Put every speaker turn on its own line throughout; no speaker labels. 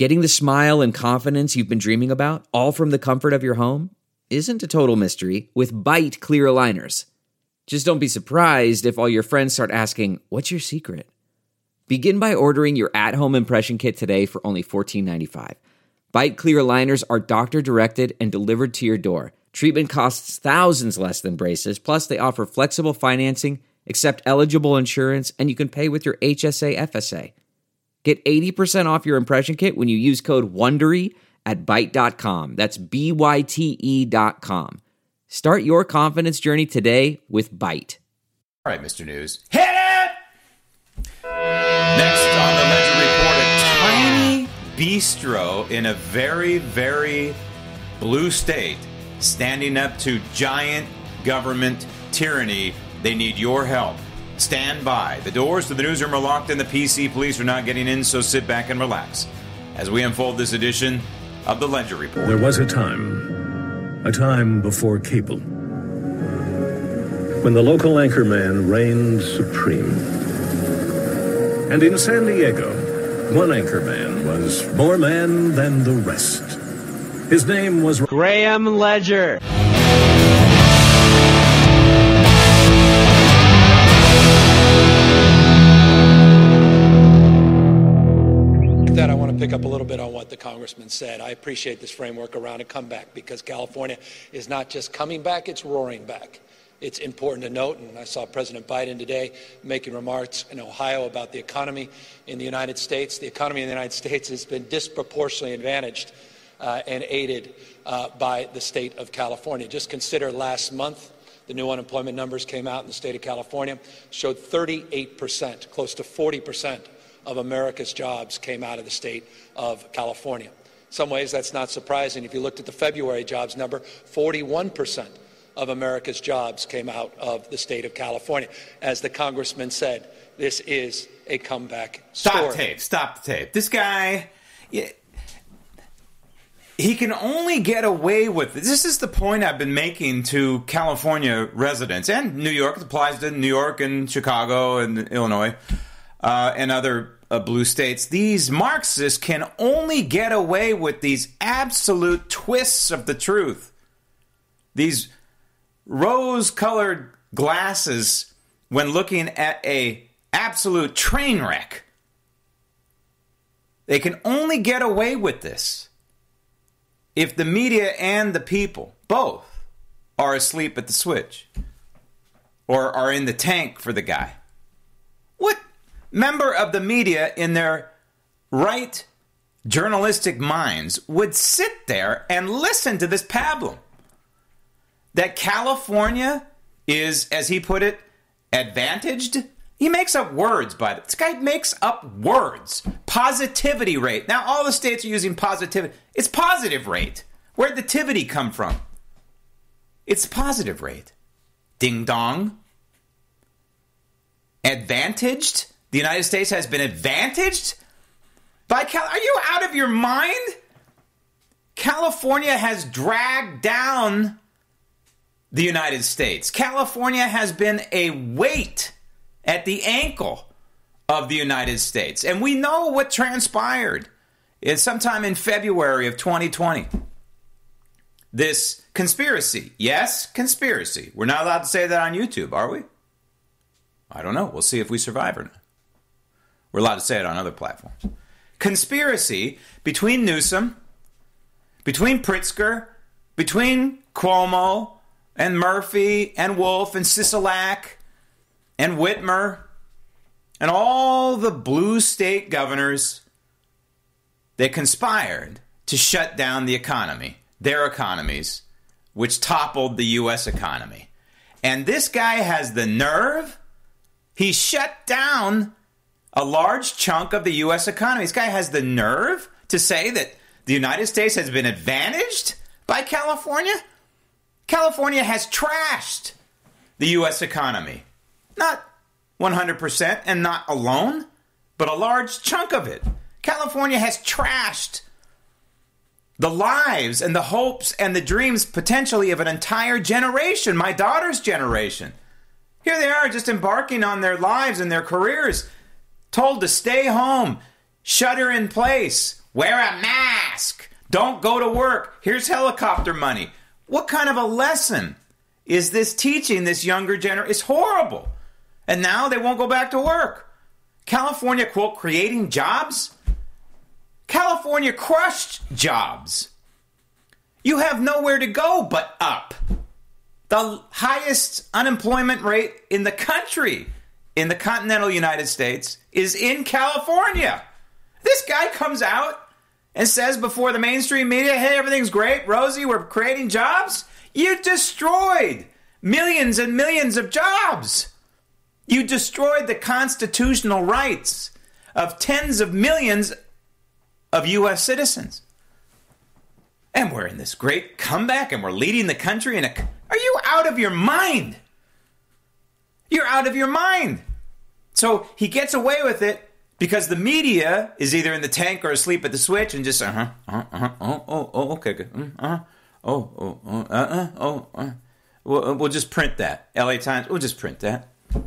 Getting the smile and confidence you've been dreaming about, all from the comfort of your home, isn't a total mystery with Byte clear aligners. Just don't be surprised if all your friends start asking, "What's your secret?" Begin by ordering your at-home impression kit today for only $14.95. Byte clear aligners are doctor-directed and delivered to your door. Treatment costs thousands less than braces, plus they offer flexible financing, accept eligible insurance, and you can pay with your HSA FSA. Get 80% off your impression kit when you use code WONDERY at Byte.com. That's BYTE.com. Start your confidence journey today with Byte.
All right, Mr. News. Hit it! Next on the Ledger Report, a tiny bistro in a very, very blue state standing up to giant government tyranny. They need your help. Stand by. The doors to the newsroom are locked and the PC police are not getting in, so sit back and relax as we unfold this edition of the Ledger Report.
There was a time before cable, when the local anchorman reigned supreme. And in San Diego, one anchorman was more man than the rest. His name was
Graham Ledger.
That I want to pick up a little bit on what the congressman said. I appreciate this framework around a comeback because California is not just coming back, it's roaring back. It's important to note, and I saw President Biden today making remarks in Ohio about the economy in the United States. The economy in the United States has been disproportionately advantaged and aided by the state of California. Just consider last month, the new unemployment numbers came out in the state of California, showed 38%, close to 40% of America's jobs came out of the state of California. In some ways, that's not surprising. If you looked at the February jobs number, 41% of America's jobs came out of the state of California. As the congressman said, this is a comeback story.
Stop the tape. This guy, he can only get away with it. This is the point I've been making to California residents and New York. It applies to New York and Chicago and Illinois. And other blue states, these Marxists can only get away with these absolute twists of the truth. These rose-colored glasses when looking at a absolute train wreck. They can only get away with this if the media and the people, both, are asleep at the switch or are in the tank for the guy. What member of the media in their right journalistic minds would sit there and listen to this pablum? That California is, as he put it, advantaged? He makes up words by this guy makes up words. Positivity rate. Now all the states are using positivity. It's positive rate. Where'd the tivity come from? It's positive rate. Ding dong. Advantaged? The United States has been advantaged by Are you out of your mind? California has dragged down the United States. California has been a weight at the ankle of the United States. And we know what transpired. It's sometime in February of 2020. This conspiracy. Yes, conspiracy. We're not allowed to say that on YouTube, are we? I don't know. We'll see if we survive or not. We're allowed to say it on other platforms. Conspiracy between Newsom, between Pritzker, between Cuomo, and Murphy, and Wolf, and Sisolak, and Whitmer, and all the blue state governors. They conspired to shut down the economy, their economies, which toppled the U.S. economy. And this guy has the nerve. He shut down a large chunk of the U.S. economy. This guy has the nerve to say that the United States has been advantaged by California. California has trashed the U.S. economy. Not 100% and not alone, but a large chunk of it. California has trashed the lives and the hopes and the dreams potentially of an entire generation, my daughter's generation. Here they are just embarking on their lives and their careers, told to stay home, shelter in place, Wear a mask. Don't go to work. Here's helicopter money. What kind of a lesson is this teaching this younger generation? It's horrible. And now they won't go back to work. California, quote, creating jobs? California crushed jobs. You have nowhere to go but up. The highest unemployment rate in the country, in the continental United States, is in California. This guy comes out and says before the mainstream media, hey, everything's great, Rosie, we're creating jobs. You destroyed millions and millions of jobs. You destroyed the constitutional rights of tens of millions of U.S. citizens. And we're in this great comeback and we're leading the country in a... Are you out of your mind? You're out of your mind. So he gets away with it because the media is either in the tank or asleep at the switch and just, okay, good. We'll just print that. LA Times, we'll just print that.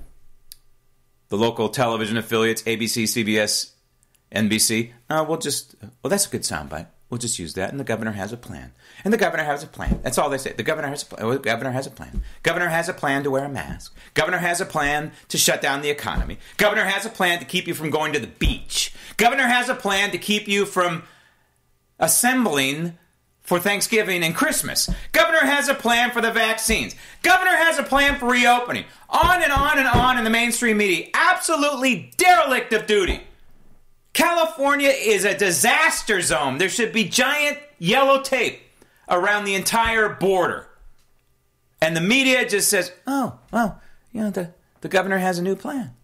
The local television affiliates, ABC, CBS, NBC, that's a good soundbite. We'll just use that, and the governor has a plan. And the governor has a plan. That's all they say. The governor has a plan. The governor has a plan. Governor has a plan to wear a mask. Governor has a plan to shut down the economy. Governor has a plan to keep you from going to the beach. Governor has a plan to keep you from assembling for Thanksgiving and Christmas. Governor has a plan for the vaccines. Governor has a plan for reopening. On and on and on in the mainstream media. Absolutely derelict of duty. California is a disaster zone. There should be giant yellow tape around the entire border. And the media just says, the governor has a new plan.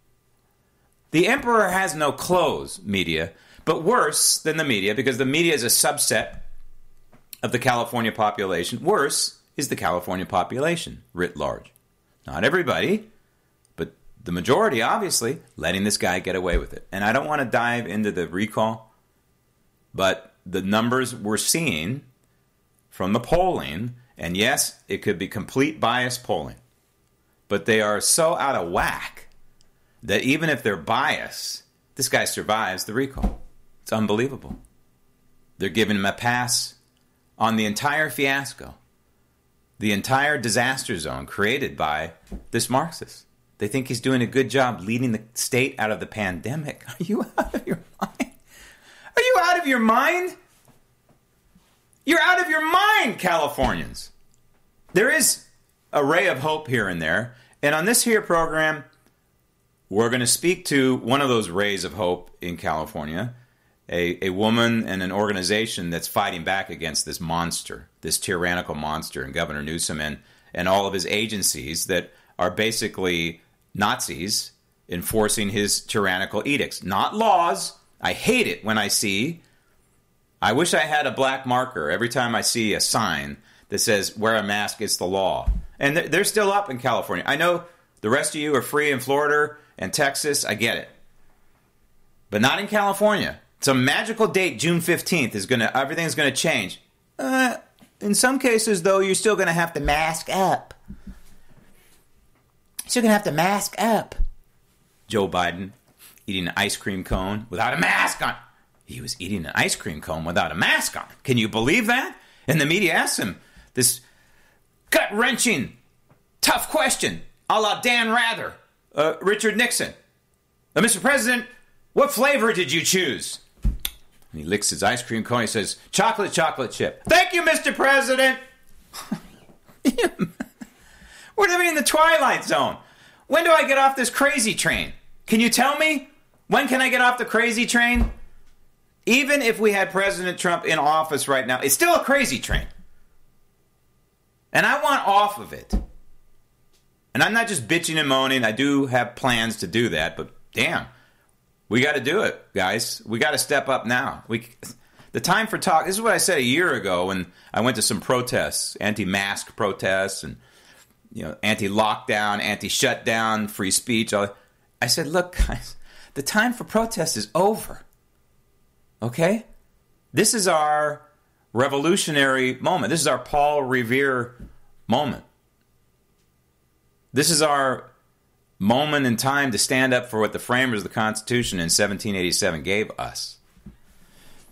The emperor has no clothes, media, but worse than the media, because the media is a subset of the California population. Worse is the California population writ large. Not everybody, but the majority, obviously, letting this guy get away with it. And I don't want to dive into the recall, but the numbers we're seeing from the polling, and yes, it could be complete bias polling, but they are so out of whack that even if they're biased, this guy survives the recall. It's unbelievable. They're giving him a pass on the entire fiasco, the entire disaster zone created by this Marxist. They think he's doing a good job leading the state out of the pandemic. Are you out of your mind? Are you out of your mind? You're out of your mind, Californians. There is a ray of hope here and there. And on this here program, we're going to speak to one of those rays of hope in California, a woman and an organization that's fighting back against this monster, this tyrannical monster, and Governor Newsom and all of his agencies that are basically Nazis enforcing his tyrannical edicts. Not laws. I hate it when I wish I had a black marker every time I see a sign that says, wear a mask, it's the law. And they're still up in California. I know the rest of you are free in Florida and Texas. I get it. But not in California. Some magical date, June 15th, everything's going to change. In some cases, though, you're still going to have to mask up. Still going to have to mask up. Joe Biden eating an ice cream cone without a mask on. He was eating an ice cream cone without a mask on. Can you believe that? And the media asked him this gut-wrenching, tough question, a la Dan Rather, Richard Nixon. Mr. President, what flavor did you choose? And he licks his ice cream cone. He says, chocolate chip. Thank you, Mr. President. We're living in the twilight zone. When do I get off this crazy train? Can you tell me? When can I get off the crazy train? Even if we had President Trump in office right now, it's still a crazy train. And I want off of it. And I'm not just bitching and moaning. I do have plans to do that, but damn. We got to do it, guys. We got to step up now. The time for talk. This is what I said a year ago when I went to some protests, anti-mask protests, and anti-lockdown, anti-shutdown, free speech. I said, look, guys, the time for protest is over. Okay, this is our revolutionary moment. This is our Paul Revere moment. This is our moment in time to stand up for what the framers of the Constitution in 1787 gave us.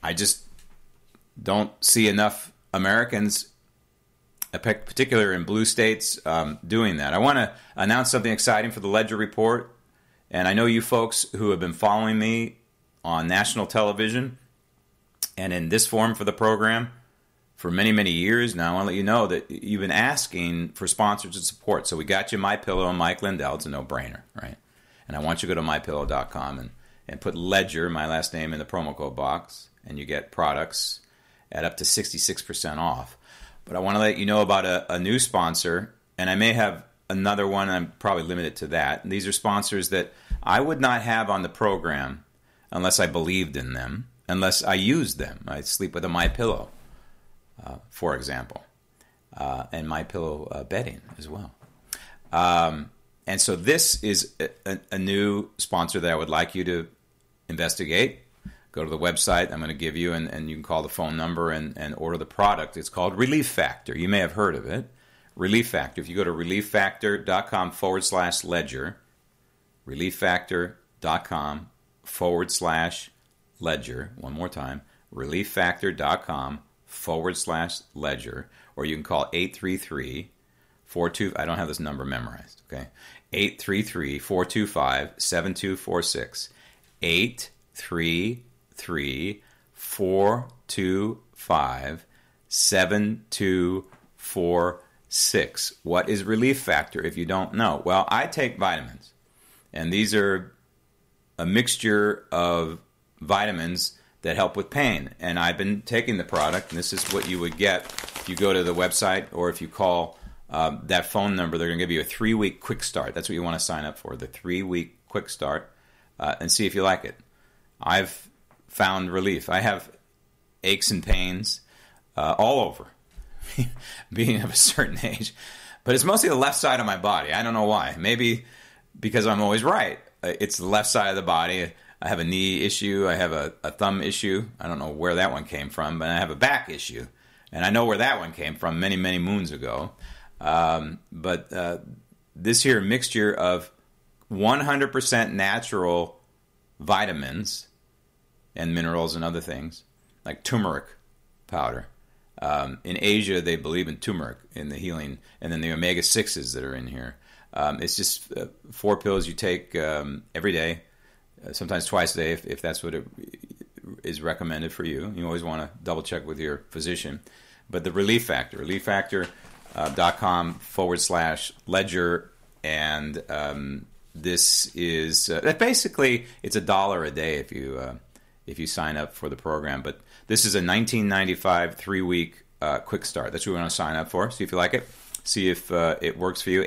I just don't see enough Americans, particularly in blue states, doing that. I want to announce something exciting for the Ledger Report. And I know you folks who have been following me on national television and in this form for the program for many, many years now. I want to let you know that you've been asking for sponsors and support. So we got you MyPillow and Mike Lindell. It's a no-brainer, right? And I want you to go to MyPillow.com and put Ledger, my last name, in the promo code box, and you get products at up to 66% off. But I want to let you know about a new sponsor, and I may have another one. I'm probably limited to that. And these are sponsors that I would not have on the program unless I believed in them, unless I used them. I sleep with a MyPillow, for example, and MyPillow bedding as well. And so this is a new sponsor that I would like you to investigate. Go to the website I'm going to give you, and you can call the phone number and order the product. It's called Relief Factor. You may have heard of it. Relief Factor. If you go to relieffactor.com/ledger, relieffactor.com/ledger, one more time, relieffactor.com/ledger, or you can call 833-42, I don't have this number memorized, okay? 833-425-7246. 833-425-7246. What is Relief Factor if you don't know? Well, I take vitamins, and these are a mixture of vitamins that help with pain. And I've been taking the product, and this is what you would get if you go to the website or if you call that phone number. They're going to give you a 3-week quick start. That's what you want to sign up for, the 3-week quick start, and see if you like it. I've found relief. I have aches and pains all over, being of a certain age. But it's mostly the left side of my body. I don't know why. Maybe because I'm always right. It's the left side of the body. I have a knee issue. I have a thumb issue. I don't know where that one came from, but I have a back issue. And I know where that one came from many, many moons ago. But this here mixture of 100% natural vitamins and minerals and other things, like turmeric powder. In Asia, they believe in turmeric, in the healing, and then the omega-6s that are in here. It's just 4 pills you take every day, sometimes twice a day if that's what it is recommended for you. You always want to double check with your physician. But the Relief Factor, relieffactor.com/ledger, and this is basically it's $1 a day if you sign up for the program. But this is a $19.95 3-week quick start. That's what we want to sign up for. See if you like it. See if it works for you.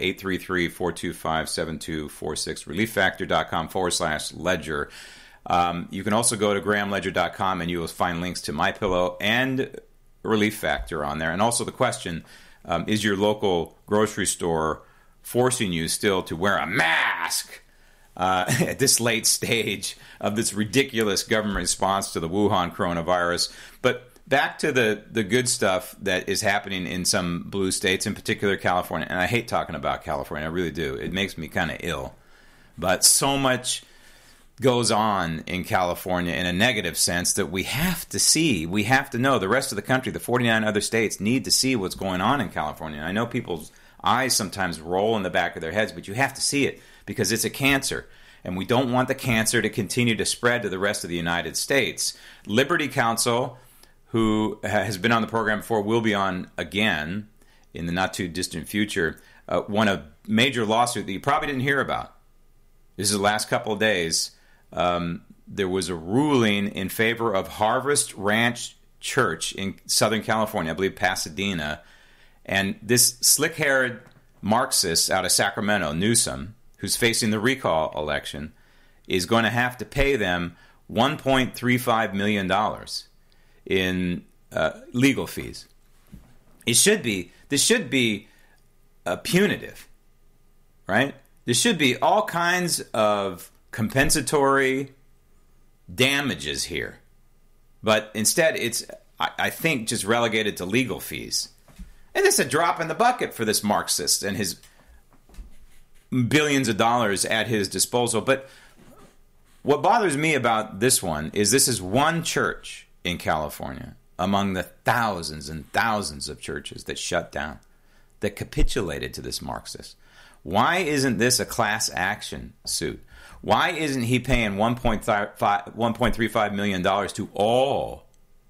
833-425-7246. relieffactor.com/ledger. You can also go to grahamledger.com and you will find links to MyPillow and Relief Factor on there. And also the question, is your local grocery store forcing you still to wear a mask at this late stage of this ridiculous government response to the Wuhan coronavirus? But back to the good stuff that is happening in some blue states, in particular California. And I hate talking about California. I really do. It makes me kind of ill. But so much goes on in California in a negative sense that we have to see. We have to know. The rest of the country, the 49 other states, need to see what's going on in California. And I know people's eyes sometimes roll in the back of their heads, but you have to see it because it's a cancer. And we don't want the cancer to continue to spread to the rest of the United States. Liberty Counsel, who has been on the program before, will be on again in the not-too-distant future, won a major lawsuit that you probably didn't hear about. This is the last couple of days. There was a ruling in favor of Harvest Ranch Church in Southern California, I believe Pasadena. And this slick-haired Marxist out of Sacramento, Newsom, who's facing the recall election, is going to have to pay them $1.35 million in legal fees. This should be punitive, right? There should be all kinds of compensatory damages here. But instead, it's, I think, just relegated to legal fees. And it's a drop in the bucket for this Marxist and his billions of dollars at his disposal. But what bothers me about this one is this is one church. in California, among the thousands and thousands of churches that shut down, that capitulated to this Marxist. Why isn't this a class action suit? Why isn't he paying $1.35 million to all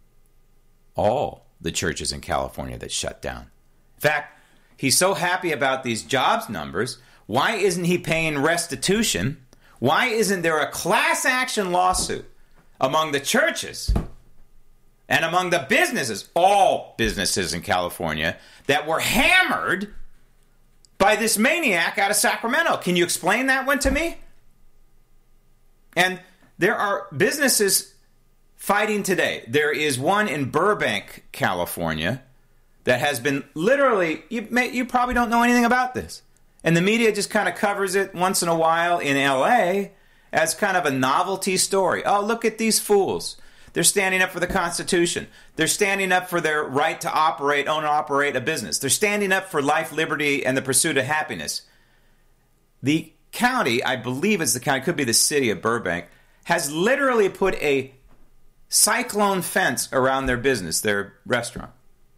the churches in California that shut down? In fact, he's so happy about these jobs numbers. Why isn't he paying restitution? Why isn't there a class action lawsuit among the churches and among the businesses, all businesses in California, that were hammered by this maniac out of Sacramento? Can you explain that one to me? And there are businesses fighting today. There is one in Burbank, California, that has been literally, you probably don't know anything about this. And the media just kind of covers it once in a while in L.A. as kind of a novelty story. Oh, look at these fools. They're standing up for the Constitution. They're standing up for their right to own and operate a business. They're standing up for life, liberty, and the pursuit of happiness. The county, I believe it's the county, could be the city of Burbank, has literally put a cyclone fence around their business, their restaurant.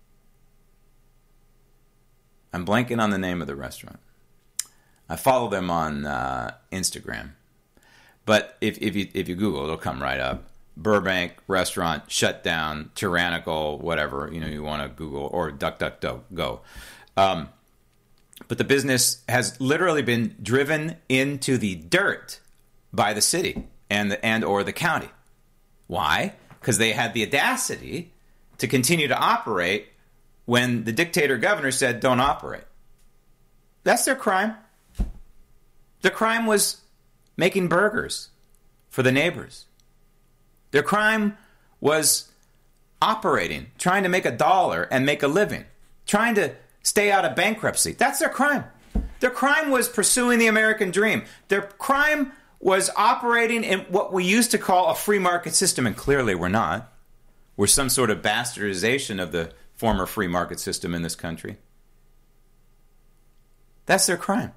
I'm blanking on the name of the restaurant. I follow them on Instagram. But if you Google, it'll come right up. Burbank restaurant shut down, tyrannical, whatever, you want to Google, or DuckDuckGo. But the business has literally been driven into the dirt by the city and or the county. Why? Because they had the audacity to continue to operate when the dictator governor said don't operate. That's their crime. Their crime was making burgers for the neighbors. Their crime was operating, trying to make $1 and make a living, trying to stay out of bankruptcy. That's their crime. Their crime was pursuing the American dream. Their crime was operating in what we used to call a free market system, and clearly we're not. We're some sort of bastardization of the former free market system in this country. That's their crime.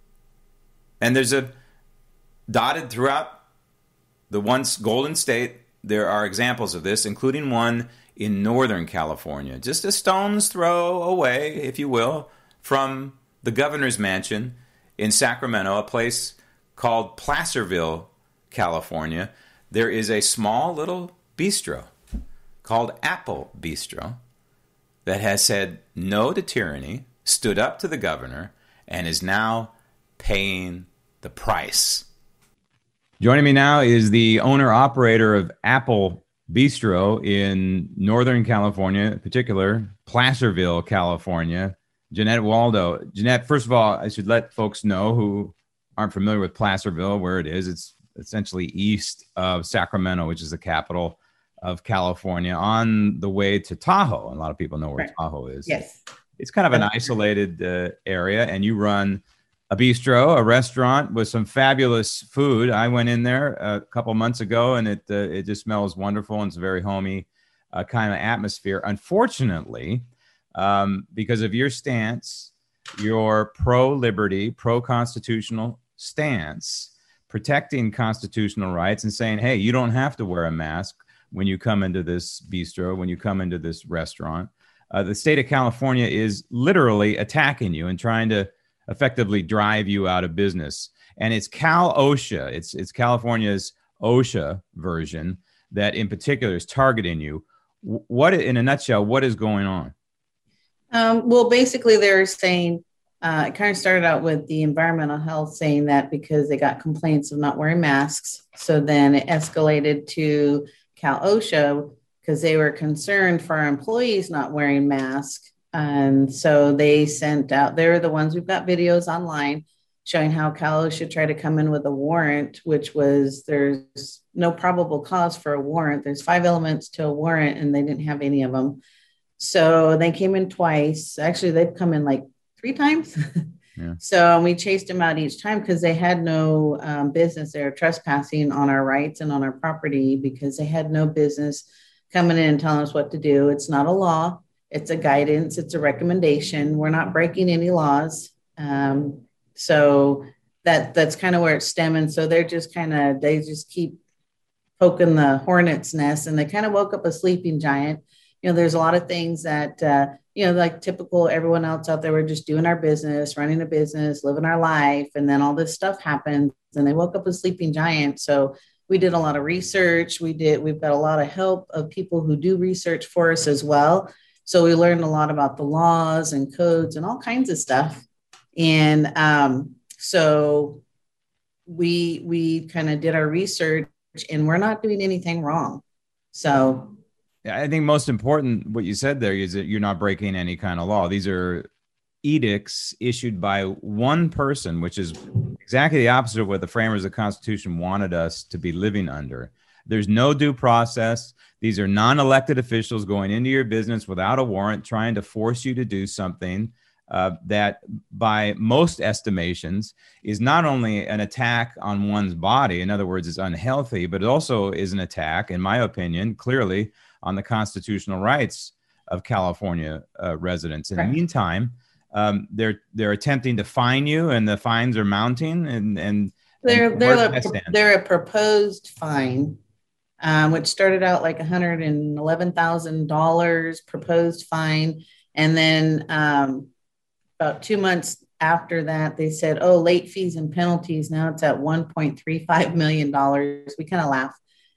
And there's a dotted throughout the once Golden State, there are examples of this, including one in Northern California, just a stone's throw away, if you will, from the governor's mansion in Sacramento, a place called Placerville, California. There is a small little bistro called Apple Bistro that has said no to tyranny, stood up to the governor, and is now paying the price. Joining me now is the owner-operator of Apple Bistro in Northern California, in particular, Placerville, California, Jeanette Waldo. Jeanette, first of all, I should let folks know who aren't familiar with Placerville, where it is. It's essentially east of Sacramento, which is the capital of California, on the way to Tahoe. And a lot of people know where Tahoe is.
Yes.
It's kind of an isolated area, and you run a bistro, a restaurant with some fabulous food. I went in there a couple months ago, and it just smells wonderful, and it's a very homey kind of atmosphere. Unfortunately, because of your stance, your pro-liberty, pro-constitutional stance, protecting constitutional rights and saying, hey, you don't have to wear a mask when you come into this bistro, when you come into this restaurant. The state of California is literally attacking you and trying to effectively drive you out of business. And it's Cal OSHA, it's California's OSHA version that in particular is targeting you. What, in a nutshell, what is going on?
Well, basically they're saying, it kind of started out with the environmental health saying that because they got complaints of not wearing masks. So then it escalated to Cal OSHA because they were concerned for our employees not wearing masks. And so they sent out, they're the ones, we've got videos online showing how Cal OSHA tried to come in with a warrant, which was there's no probable cause for a warrant. There's 5 elements to a warrant and they didn't have any of them. So they came in twice. Actually, they've come in like 3 times.
Yeah.
So we chased them out each time because they had no business. They were trespassing on our rights and on our property because they had no business coming in and telling us what to do. It's not a law. It's a guidance. It's a recommendation. We're not breaking any laws. So that's kind of where it's stemming. So they're just they just keep poking the hornet's nest, and they kind of woke up a sleeping giant. There's a lot of things that, like typical everyone else out there, we're just doing our business, running a business, living our life. And then all this stuff happens and they woke up a sleeping giant. So we did a lot of research. We've got a lot of help of people who do research for us as well. So we learned a lot about the laws and codes and all kinds of stuff. And so we kind of did our research, and we're not doing anything wrong. So
yeah, I think most important what you said there is that you're not breaking any kind of law. These are edicts issued by one person, which is exactly the opposite of what the framers of the Constitution wanted us to be living under. There's no due process. These are non-elected officials going into your business without a warrant, trying to force you to do something that by most estimations is not only an attack on one's body, in other words, is unhealthy, but it also is an attack, in my opinion, clearly on the constitutional rights of California residents. In the meantime, they're attempting to fine you, and the fines are mounting. And
they're a proposed fine, which started out like $111,000 proposed fine, and then about 2 months after that, they said, "Oh, late fees and penalties." Now it's at $1.35 million. We kind of laugh.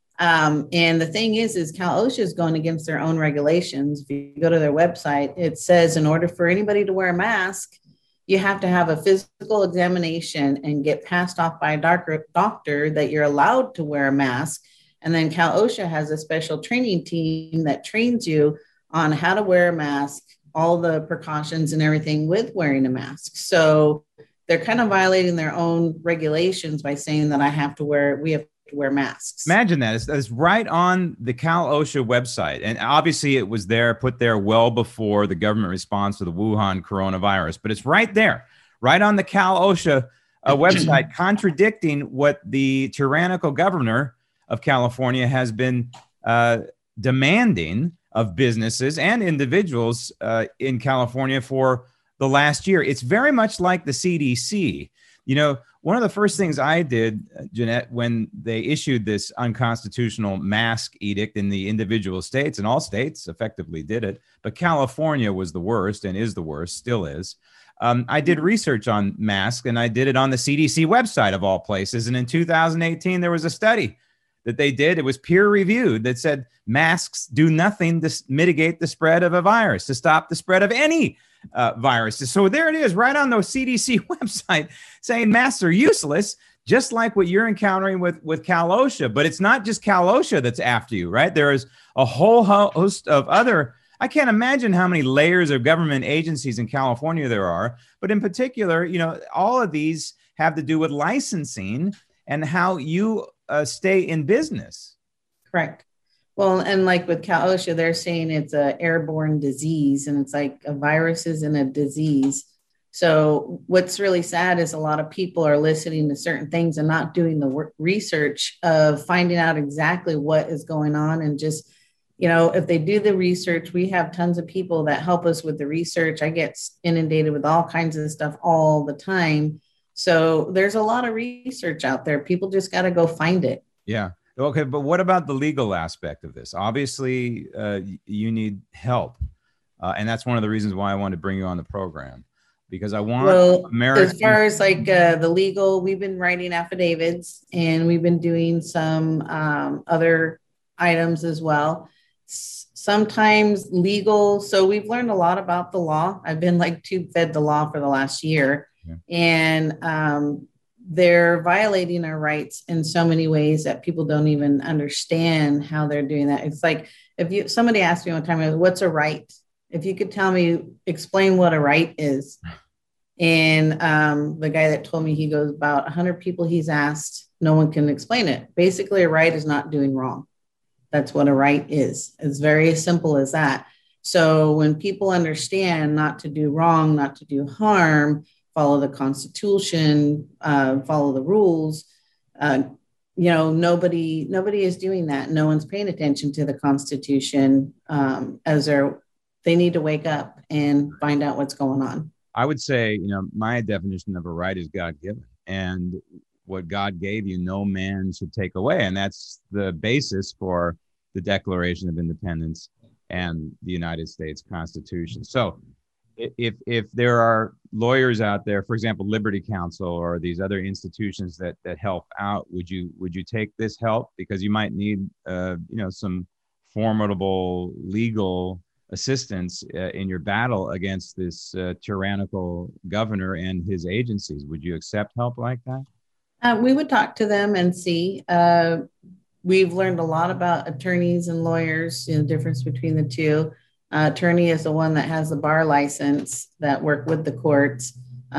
And the thing is Cal OSHA is going against their own regulations. If you go to their website, it says in order for anybody to wear a mask, you have to have a physical examination and get passed off by a doctor that you're allowed to wear a mask. And then Cal OSHA has a special training team that trains you on how to wear a mask, all the precautions and everything with wearing a mask. So they're kind of violating their own regulations by saying that we have to wear masks.
Imagine that. It's right on the Cal OSHA website. And obviously it was put there well before the government response to the Wuhan coronavirus, but it's right there, right on the Cal OSHA website, contradicting what the tyrannical governor of California has been demanding of businesses and individuals in California for the last year. It's very much like the CDC. One of the first things I did, Jeanette, when they issued this unconstitutional mask edict in the individual states, and all states effectively did it, but California was the worst and is the worst, still is. I did research on masks, and I did it on the CDC website of all places. And in 2018, there was a study that they did. It was peer reviewed that said masks do nothing to mitigate the spread of a virus, to stop the spread of any viruses. So there it is, right on the CDC website, saying masks are useless, just like what you're encountering with Cal OSHA. But it's not just Cal OSHA that's after you, right? There is a whole host of other, I can't imagine how many layers of government agencies in California there are. But in particular, all of these have to do with licensing and how you stay in business.
Correct. Well, and like with Cal OSHA, they're saying it's an airborne disease, and it's like a virus is in a disease. So what's really sad is a lot of people are listening to certain things and not doing the research of finding out exactly what is going on. And just, if they do the research, we have tons of people that help us with the research. I get inundated with all kinds of stuff all the time. So there's a lot of research out there. People just got to go find it.
Yeah. Okay. But what about the legal aspect of this? Obviously, you need help. And that's one of the reasons why I wanted to bring you on the program, because I want
As far as like the legal, we've been writing affidavits, and we've been doing some other items as well. Sometimes legal. So we've learned a lot about the law. I've been tube fed the law for the last year. Yeah. And they're violating our rights in so many ways that people don't even understand how they're doing that. It's like somebody asked me one time, what's a right? If you could explain what a right is. And the guy that told me, he goes, about 100 people he's asked, no one can explain it. Basically, a right is not doing wrong. That's what a right is. It's very simple as that. So when people understand not to do wrong, not to do harm, follow the Constitution, follow the rules. Nobody is doing that. No one's paying attention to the Constitution they need to wake up and find out what's going on.
I would say, my definition of a right is God-given. And
what God gave you, no man should take away. And that's the basis for the Declaration of Independence and the United States Constitution. So if there are lawyers out there, for example, Liberty Counsel or these other institutions that help out, would you take this help? Because you might need some formidable legal assistance in your battle against this tyrannical governor and his agencies. Would you accept help like that?
We would talk to them and see. We've learned a lot about attorneys and lawyers, the difference between the two. Attorney is the one that has the bar license that work with the courts.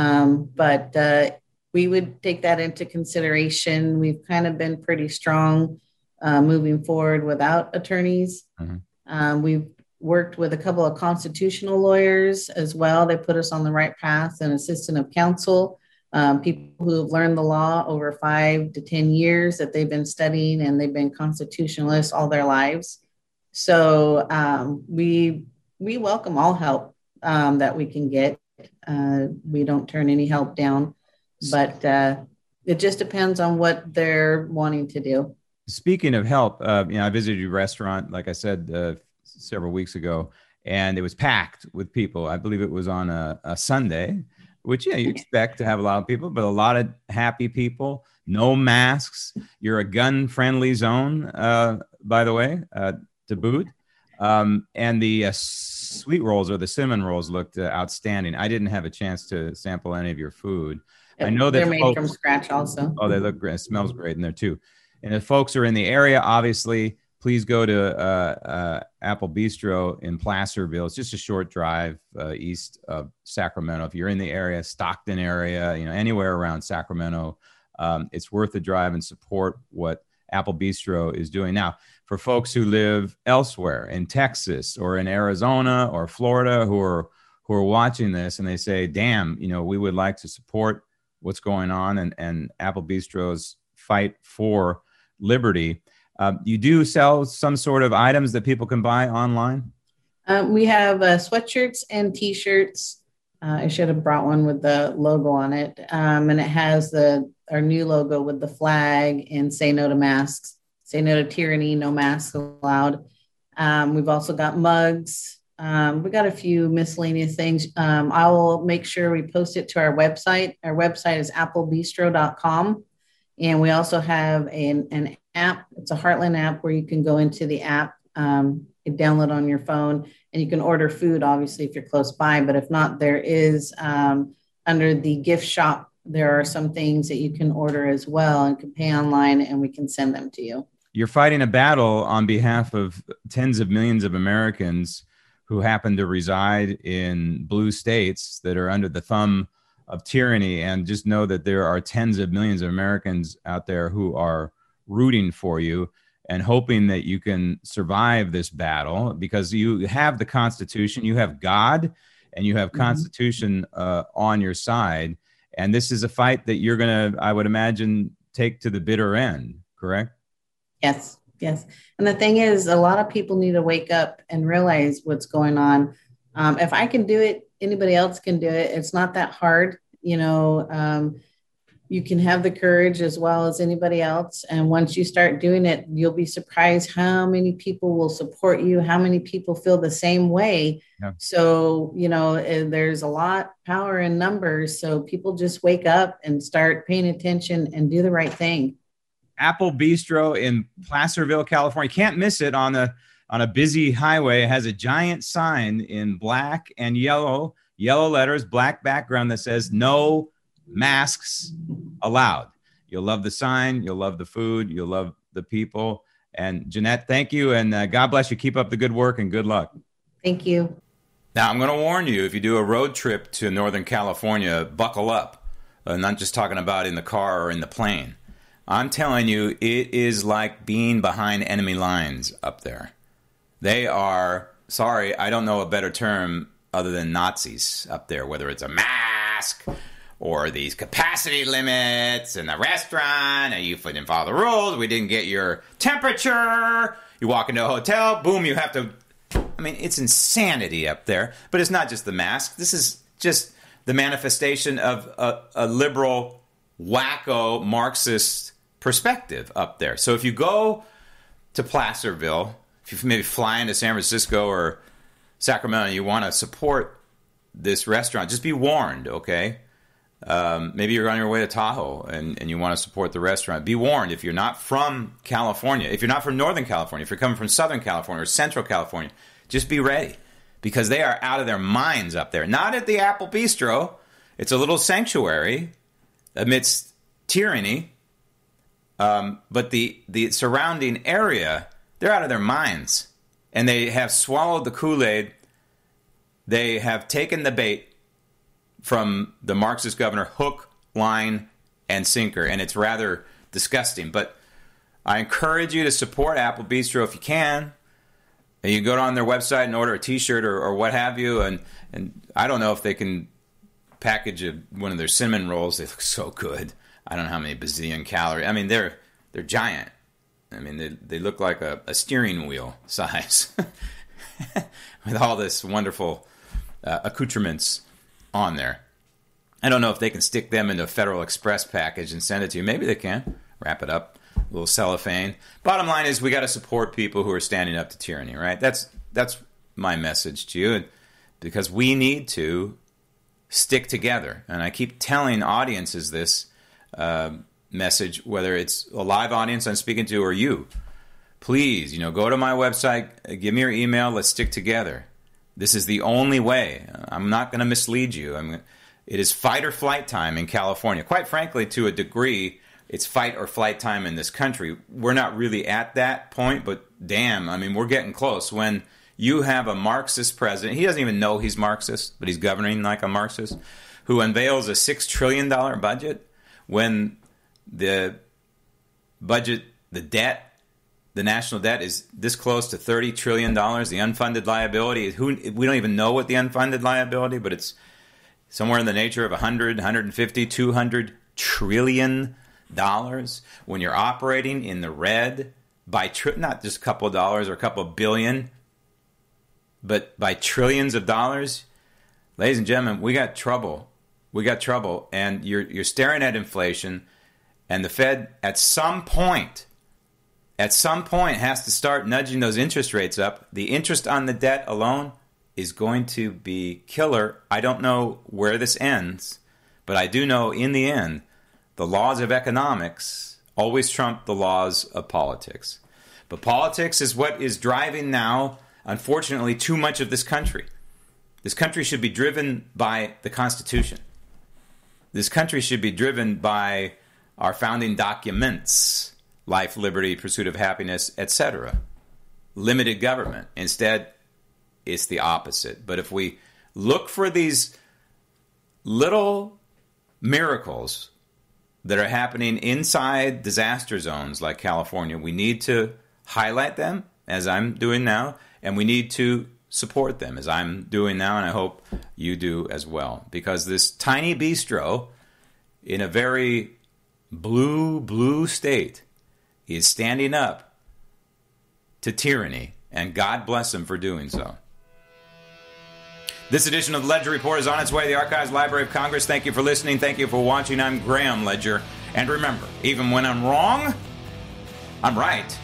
But we would take that into consideration. We've kind of been pretty strong moving forward without attorneys. Mm-hmm. We've worked with a couple of constitutional lawyers as well. They put us on the right path, and assistant of counsel, people who have learned the law over 5 to 10 years that they've been studying, and they've been constitutionalists all their lives. So we welcome all help that we can get. We don't turn any help down, but it just depends on what they're wanting to do.
Speaking of help, I visited your restaurant, like I said, several weeks ago, and it was packed with people. I believe it was on a Sunday, which, you expect to have a lot of people, but a lot of happy people, no masks. You're a gun-friendly zone, by the way, to boot. And the sweet rolls or the cinnamon rolls looked outstanding. I didn't have a chance to sample any of your food. I know that
they're made from scratch also.
Oh, they look great. It smells great in there too. And if folks are in the area, obviously, please go to Apple Bistro in Placerville. It's just a short drive east of Sacramento. If you're in the area, Stockton area, anywhere around Sacramento, it's worth the drive and support what Apple Bistro is doing. Now, for folks who live elsewhere in Texas or in Arizona or Florida who are watching this and they say, damn, we would like to support what's going on and Apple Bistro's fight for liberty. You do sell some sort of items that people can buy online?
We have sweatshirts and T-shirts. I should have brought one with the logo on it. And it has our new logo with the flag and say no to masks, say no to tyranny, no masks allowed. We've also got mugs. We got a few miscellaneous things. I will make sure we post it to our website. Our website is applebistro.com. And we also have an app. It's a Heartland app where you can go into the app, you download on your phone, and you can order food, obviously, if you're close by. But if not, there is under the gift shop, there are some things that you can order as well and can pay online, and we can send them to you.
You're fighting a battle on behalf of tens of millions of Americans who happen to reside in blue states that are under the thumb of tyranny, and just know that there are tens of millions of Americans out there who are rooting for you and hoping that you can survive this battle, because you have the Constitution, you have God, and you have Constitution on your side. And this is a fight that you're going to, I would imagine, take to the bitter end, correct?
Yes. And the thing is, a lot of people need to wake up and realize what's going on. If I can do it, anybody else can do it. It's not that hard. You can have the courage as well as anybody else. And once you start doing it, you'll be surprised how many people will support you, how many people feel the same way. Yeah. So, there's a lot power in numbers. So people just wake up and start paying attention and do the right thing.
Apple Bistro in Placerville, California. Can't miss it on a busy highway. It has a giant sign in black and yellow letters, black background that says no masks allowed. You'll love the sign. You'll love the food. You'll love the people. And Jeanette, thank you. And God bless you. Keep up the good work and good luck.
Thank you.
Now, I'm going to warn you, if you do a road trip to Northern California, buckle up. Not just talking about in the car or in the plane. I'm telling you, it is like being behind enemy lines up there. They are, sorry, I don't know a better term other than Nazis up there, whether it's a mask or these capacity limits in the restaurant, and you didn't follow the rules, we didn't get your temperature, you walk into a hotel, boom, you have to, it's insanity up there. But it's not just the mask. This is just the manifestation of a liberal wacko Marxist perspective up there. So if you go to Placerville, if you maybe fly into San Francisco or Sacramento and you want to support this restaurant, just be warned, okay? Maybe you're on your way to Tahoe and you want to support the restaurant. Be warned, if you're not from California, if you're not from Northern California, if you're coming from Southern California or Central California, just be ready, because they are out of their minds up there. Not at the Apple Bistro. It's a little sanctuary amidst tyranny, but the surrounding area, they're out of their minds. And they have swallowed the Kool-Aid. They have taken the bait from the Marxist governor, hook, line, and sinker. And it's rather disgusting. But I encourage you to support Apple Bistro if you can. And you go on their website and order a T-shirt or what have you. And I don't know if they can package one of their cinnamon rolls. They look so good. I don't know how many bazillion calories. I mean, they're giant. I mean, they look like a steering wheel size with all this wonderful accoutrements on there. I don't know if they can stick them into a Federal Express package and send it to you. Maybe they can. Wrap it up, a little cellophane. Bottom line is, we got to support people who are standing up to tyranny, right? That's my message to you, because we need to stick together. And I keep telling audiences this message, whether it's a live audience I'm speaking to or you. Please, go to my website, give me your email, let's stick together. This is the only way. I'm not going to mislead you. It is fight or flight time in California. Quite frankly, to a degree, it's fight or flight time in this country. We're not really at that point, but damn, we're getting close. When you have a Marxist president, he doesn't even know he's Marxist, but he's governing like a Marxist, who unveils a $6 trillion budget, when the budget, the debt, the national debt is this close to $30 trillion. The unfunded liability, we don't even know what the unfunded liability, but it's somewhere in the nature of 100, 150, 200 trillion dollars. When you're operating in the red by not just a couple of dollars or a couple of billion, but by trillions of dollars, ladies and gentlemen, we got trouble. We got trouble, and you're staring at inflation, and the Fed at some point has to start nudging those interest rates up. The interest on the debt alone is going to be killer. I don't know where this ends, but I do know in the end, the laws of economics always trump the laws of politics. But politics is what is driving now, unfortunately, too much of this country. This country should be driven by the Constitution. This country should be driven by our founding documents: life, liberty, pursuit of happiness, etc. Limited government. Instead, it's the opposite. But if we look for these little miracles that are happening inside disaster zones like California, we need to highlight them, as I'm doing now, and we need to support them, as I'm doing now, and I hope you do as well. Because this tiny bistro in a very blue state is standing up to tyranny, and God bless him for doing so. This edition of the Ledger Report is on its way to the Archives Library of Congress. Thank you for listening. Thank you for watching. I'm Graham Ledger. And remember, even when I'm wrong, I'm right.